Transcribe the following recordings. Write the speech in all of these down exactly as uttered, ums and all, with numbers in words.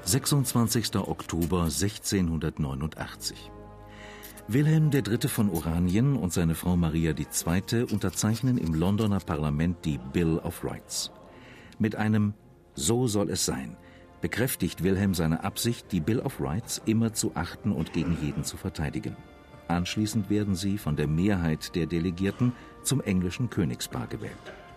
sechsundzwanzigster Oktober sechzehnhundertneunundachtzig. Wilhelm der Dritte von Oranien und seine Frau Maria die Zweite unterzeichnen im Londoner Parlament die Bill of Rights. Mit einem „So soll es sein“ bekräftigt Wilhelm seine Absicht, die Bill of Rights immer zu achten und gegen jeden zu verteidigen. Anschließend werden sie von der Mehrheit der Delegierten zum englischen Königspaar gewählt.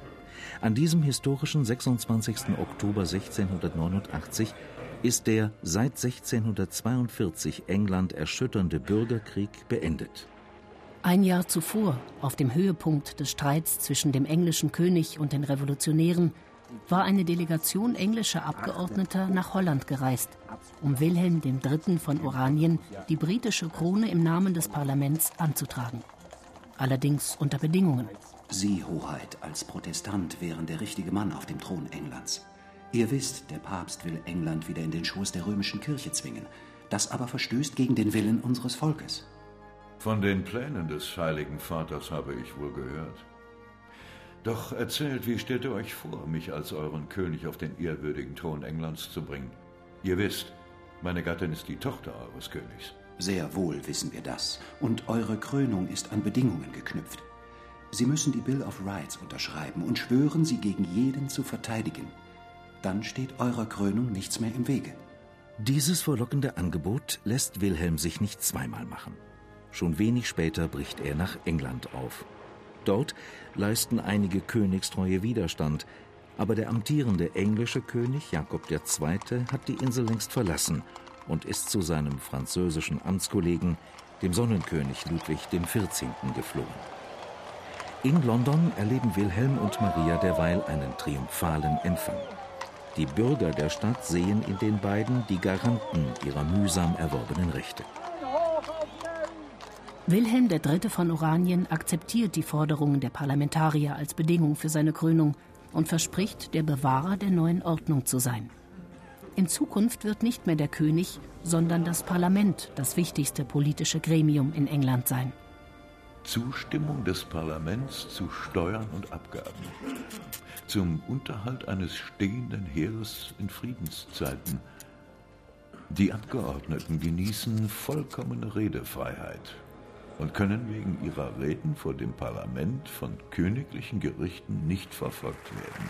An diesem historischen sechsundzwanzigsten Oktober sechzehnhundertneunundachtzig ist der seit sechzehnhundertzweiundvierzig England erschütternde Bürgerkrieg beendet. Ein Jahr zuvor, auf dem Höhepunkt des Streits zwischen dem englischen König und den Revolutionären, war eine Delegation englischer Abgeordneter nach Holland gereist, um Wilhelm der Dritte von Oranien die britische Krone im Namen des Parlaments anzutragen. Allerdings unter Bedingungen. Sie, Hoheit, als Protestant wären der richtige Mann auf dem Thron Englands. Ihr wisst, der Papst will England wieder in den Schoß der römischen Kirche zwingen. Das aber verstößt gegen den Willen unseres Volkes. Von den Plänen des Heiligen Vaters habe ich wohl gehört. Doch erzählt, wie stellt ihr euch vor, mich als euren König auf den ehrwürdigen Thron Englands zu bringen? Ihr wisst, meine Gattin ist die Tochter eures Königs. Sehr wohl wissen wir das. Und eure Krönung ist an Bedingungen geknüpft. Sie müssen die Bill of Rights unterschreiben und schwören, sie gegen jeden zu verteidigen. Dann steht eurer Krönung nichts mehr im Wege. Dieses verlockende Angebot lässt Wilhelm sich nicht zweimal machen. Schon wenig später bricht er nach England auf. Dort leisten einige königstreue Widerstand, aber der amtierende englische König Jakob der Zweite hat die Insel längst verlassen und ist zu seinem französischen Amtskollegen, dem Sonnenkönig Ludwig der Vierzehnte geflohen. In London erleben Wilhelm und Maria derweil einen triumphalen Empfang. Die Bürger der Stadt sehen in den beiden die Garanten ihrer mühsam erworbenen Rechte. Wilhelm der Dritte von Oranien akzeptiert die Forderungen der Parlamentarier als Bedingung für seine Krönung und verspricht, der Bewahrer der neuen Ordnung zu sein. In Zukunft wird nicht mehr der König, sondern das Parlament das wichtigste politische Gremium in England sein. Zustimmung des Parlaments zu Steuern und Abgaben, zum Unterhalt eines stehenden Heeres in Friedenszeiten. Die Abgeordneten genießen vollkommene Redefreiheit und können wegen ihrer Reden vor dem Parlament von königlichen Gerichten nicht verfolgt werden.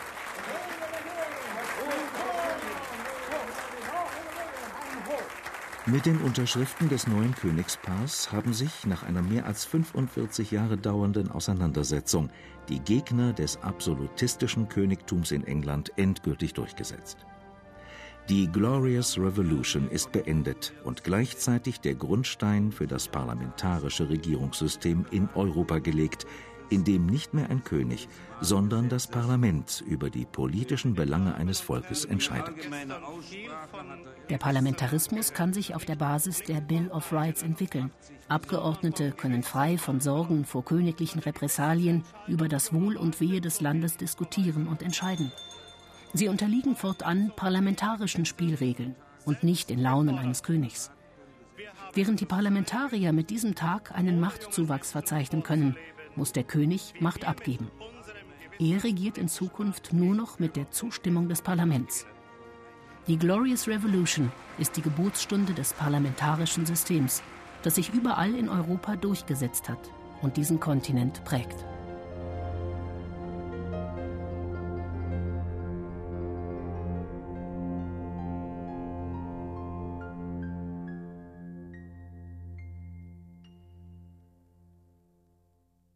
Mit den Unterschriften des neuen Königspaars haben sich nach einer mehr als fünfundvierzig Jahre dauernden Auseinandersetzung die Gegner des absolutistischen Königtums in England endgültig durchgesetzt. Die Glorious Revolution ist beendet und gleichzeitig der Grundstein für das parlamentarische Regierungssystem in Europa gelegt, in dem nicht mehr ein König, sondern das Parlament über die politischen Belange eines Volkes entscheidet. Der Parlamentarismus kann sich auf der Basis der Bill of Rights entwickeln. Abgeordnete können frei von Sorgen vor königlichen Repressalien über das Wohl und Wehe des Landes diskutieren und entscheiden. Sie unterliegen fortan parlamentarischen Spielregeln und nicht den Launen eines Königs. Während die Parlamentarier mit diesem Tag einen Machtzuwachs verzeichnen können, muss der König Macht abgeben. Er regiert in Zukunft nur noch mit der Zustimmung des Parlaments. Die Glorious Revolution ist die Geburtsstunde des parlamentarischen Systems, das sich überall in Europa durchgesetzt hat und diesen Kontinent prägt.